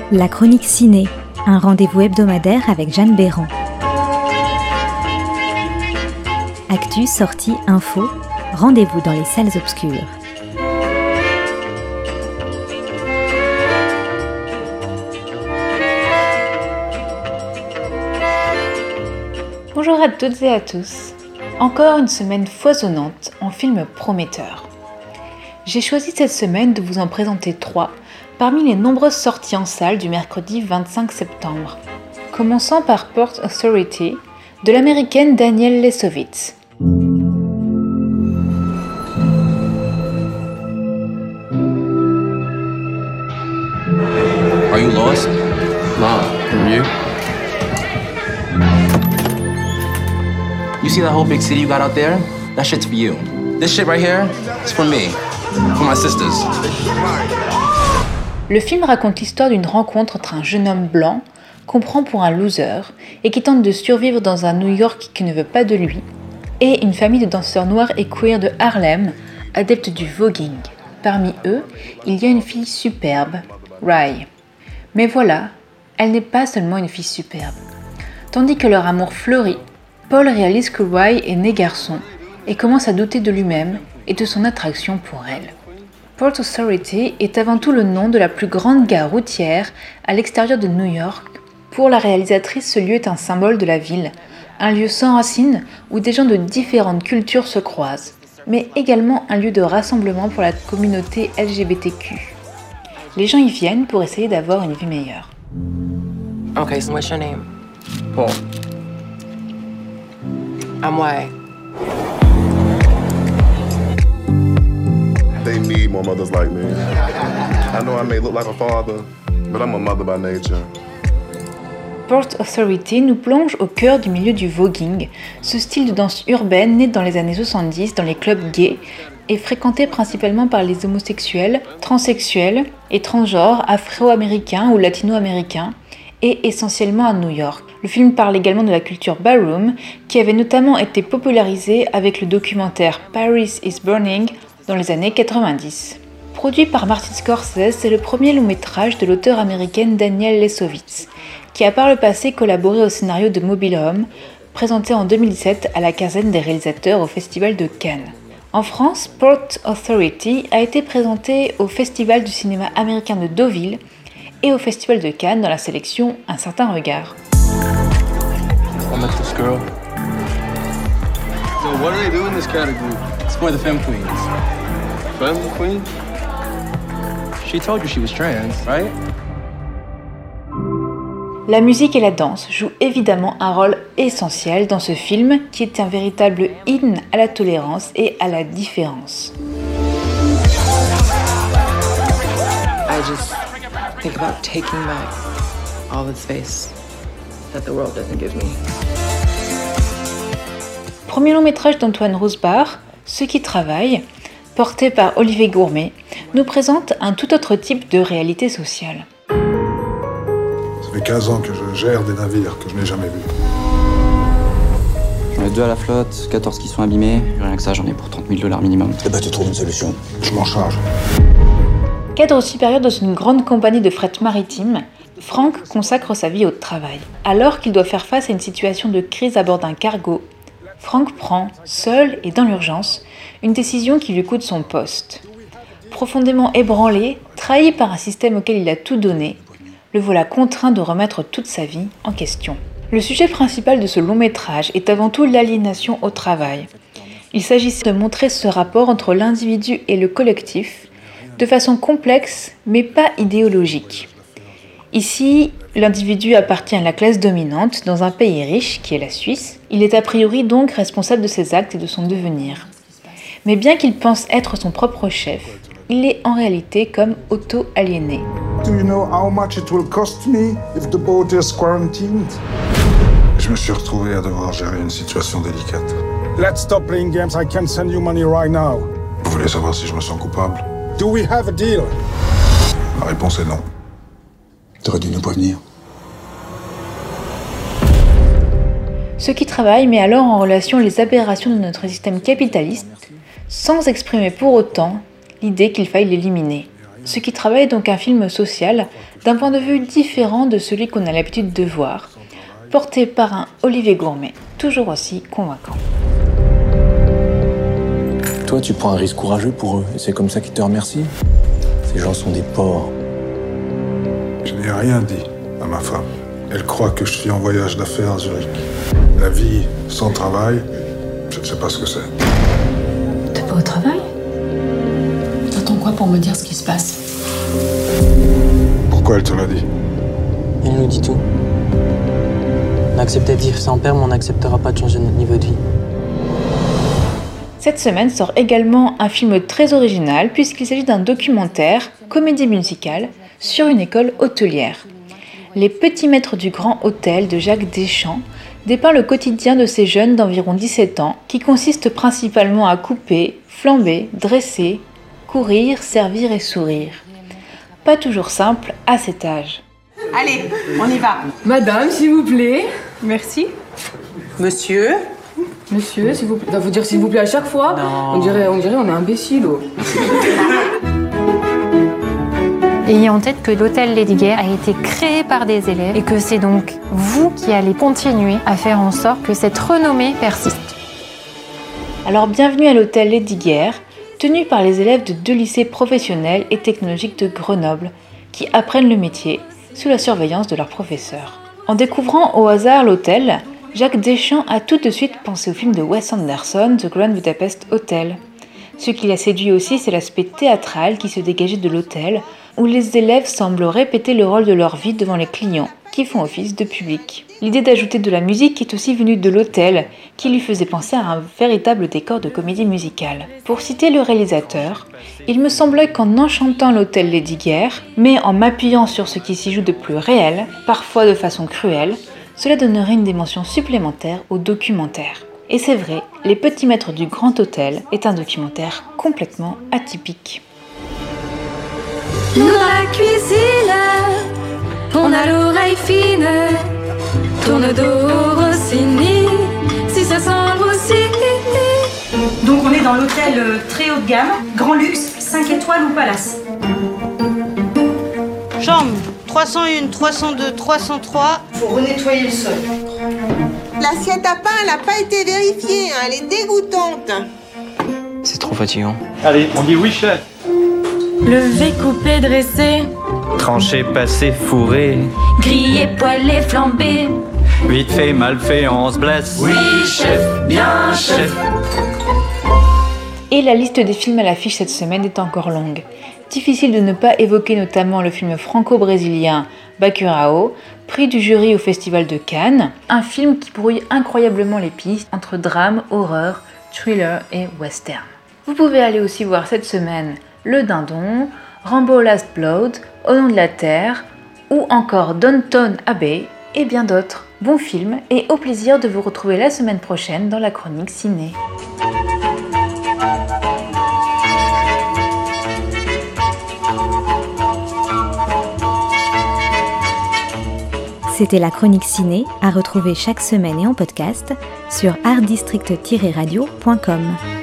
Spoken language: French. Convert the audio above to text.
La chronique ciné, un rendez-vous hebdomadaire avec Jeanne Béran. Actu, sortie, info, rendez-vous dans les salles obscures. Bonjour à toutes et à tous. Encore une semaine foisonnante en films prometteurs. J'ai choisi cette semaine de vous en présenter 3 parmi les nombreuses sorties en salle du mercredi 25 septembre. Commençant par Port Authority de l'américaine Danielle Lesovitz. Are you lost? Nah, from you. You see that whole big city you got out there? That shit's for you. This shit right here, it's for me. For my sisters. Le film raconte l'histoire d'une rencontre entre un jeune homme blanc qu'on prend pour un loser et qui tente de survivre dans un New York qui ne veut pas de lui, et une famille de danseurs noirs et queer de Harlem, adeptes du voguing. Parmi eux, il y a une fille superbe, Rye. Mais voilà, elle n'est pas seulement une fille superbe. Tandis que leur amour fleurit, Paul réalise que Rye est né garçon et commence à douter de lui-même et de son attraction pour elle. Port Authority est avant tout le nom de la plus grande gare routière à l'extérieur de New York. Pour la réalisatrice, ce lieu est un symbole de la ville, un lieu sans racines où des gens de différentes cultures se croisent, mais également un lieu de rassemblement pour la communauté LGBTQ. Les gens y viennent pour essayer d'avoir une vie meilleure. Okay, so what's your name? Paul. I'm white. They need more mothers like me. I know I may look like a father, but I'm a mother by nature. Port Authority nous plonge au cœur du milieu du voguing, ce style de danse urbaine né dans les années 70 dans les clubs gays et fréquenté principalement par les homosexuels, transsexuels et transgenres afro-américains ou latino-américains, et essentiellement à New York. Le film parle également de la culture ballroom, qui avait notamment été popularisée avec le documentaire Paris is Burning dans les années 90. Produit par Martin Scorsese, c'est le premier long-métrage de l'auteure américaine Danielle Lesovitz, qui a par le passé collaboré au scénario de Mobile Home, présenté en 2007 à la quinzaine des réalisateurs au Festival de Cannes. En France, Port Authority a été présenté au Festival du cinéma américain de Deauville et au Festival de Cannes dans la sélection Un certain regard. I met this girl. So what do they do in this category? It's for the femme queens. Femme queen? She told you she was trans, right? La musique et la danse jouent évidemment un rôle essentiel dans ce film qui est un véritable hymne à la tolérance et à la différence. I just think about taking back all the space that the world doesn't give me. Premier long métrage d'Antoine Roosbar, Ceux qui travaillent, porté par Olivier Gourmet, nous présente un tout autre type de réalité sociale. Ça fait 15 ans que je gère des navires que je n'ai jamais vus. J'en ai 2 à la flotte, 14 qui sont abîmés. Rien que ça, j'en ai pour $30,000 minimum. Eh ben, tu trouves une solution. Je m'en charge. Cadre supérieur dans une grande compagnie de fret maritime, Franck consacre sa vie au travail. Alors qu'il doit faire face à une situation de crise à bord d'un cargo, Franck prend, seul et dans l'urgence, une décision qui lui coûte son poste. Profondément ébranlé, trahi par un système auquel il a tout donné, le voilà contraint de remettre toute sa vie en question. Le sujet principal de ce long métrage est avant tout l'aliénation au travail. Il s'agissait de montrer ce rapport entre l'individu et le collectif, de façon complexe mais pas idéologique. Ici, l'individu appartient à la classe dominante dans un pays riche, qui est la Suisse. Il est a priori donc responsable de ses actes et de son devenir. Mais bien qu'il pense être son propre chef, il est en réalité comme auto-aliéné. Do you know how much it will cost me if the boat is quarantined? Je me suis retrouvé à devoir gérer une situation délicate. Let's stop playing games. I can send you money right now. Vous voulez savoir si je me sens coupable? Do we have a deal? La réponse est non. T'aurais dû nous prévenir. Ceux qui travaillent met alors en relation les aberrations de notre système capitaliste, sans exprimer pour autant l'idée qu'il faille l'éliminer. Ce qui travaille est donc un film social d'un point de vue différent de celui qu'on a l'habitude de voir, porté par un Olivier Gourmet, toujours aussi convaincant. Toi, tu prends un risque courageux pour eux, et c'est comme ça qu'ils te remercient. Ces gens sont des porcs. Je n'ai rien dit à ma femme. Elle croit que je suis en voyage d'affaires à Zurich. La vie sans travail, je ne sais pas ce que c'est. T'es pas au travail ? T'attends quoi pour me dire ce qui se passe ? Pourquoi elle te l'a dit ? Il nous dit tout. On a accepté de vivre sans père, mais on n'acceptera pas de changer notre niveau de vie. Cette semaine sort également un film très original puisqu'il s'agit d'un documentaire, comédie musicale, sur une école hôtelière. Les petits maîtres du Grand Hôtel de Jacques Deschamps dépeint le quotidien de ces jeunes d'environ 17 ans qui consiste principalement à couper, flamber, dresser, courir, servir et sourire. Pas toujours simple à cet âge. Allez, on y va. Madame, s'il vous plaît. Merci. Monsieur. Monsieur, s'il vous plaît. Va vous dire s'il vous plaît à chaque fois. Non. On dirait on est imbécile. Oh. Ayez en tête que l'hôtel Lesdiguières a été créé par des élèves et que c'est donc vous qui allez continuer à faire en sorte que cette renommée persiste. Alors bienvenue à l'hôtel Lesdiguières, tenu par les élèves de 2 lycées professionnels et technologiques de Grenoble, qui apprennent le métier sous la surveillance de leurs professeurs. En découvrant au hasard l'hôtel, Jacques Deschamps a tout de suite pensé au film de Wes Anderson, The Grand Budapest Hotel. Ce qui l'a séduit aussi, c'est l'aspect théâtral qui se dégageait de l'hôtel, où les élèves semblent répéter le rôle de leur vie devant les clients, qui font office de public. L'idée d'ajouter de la musique est aussi venue de l'hôtel, qui lui faisait penser à un véritable décor de comédie musicale. Pour citer le réalisateur, il me semblait qu'en enchantant l'hôtel Lesdiguières, mais en m'appuyant sur ce qui s'y joue de plus réel, parfois de façon cruelle, cela donnerait une dimension supplémentaire au documentaire. Et c'est vrai, Les Petits Maîtres du Grand Hôtel est un documentaire complètement atypique. Dans la cuisine, on a l'oreille fine, tourne dos Rossini, si ça sent Rossini. Donc on est dans l'hôtel très haut de gamme, grand luxe, 5 étoiles ou palace. Chambre 301, 302, 303. Faut renettoyer le sol. L'assiette à pain, elle n'a pas été vérifiée, hein, elle est dégoûtante. C'est trop fatigant. Allez, on dit oui, chef. Levé, coupé, dressé, tranché, passé, fourré, grillé, poêlé, flambé. Vite fait, mal fait, on se blesse. Oui, chef, bien chef. Et la liste des films à l'affiche cette semaine est encore longue. Difficile de ne pas évoquer notamment le film franco-brésilien Bacurao, prix du jury au Festival de Cannes, un film qui brouille incroyablement les pistes entre drame, horreur, thriller et western. Vous pouvez aller aussi voir cette semaine Le Dindon, Rambo Last Blood, Au nom de la terre, ou encore Downton Abbey et bien d'autres. Bon film et au plaisir de vous retrouver la semaine prochaine dans la chronique ciné. C'était la chronique ciné à retrouver chaque semaine et en podcast sur artdistrict-radio.com.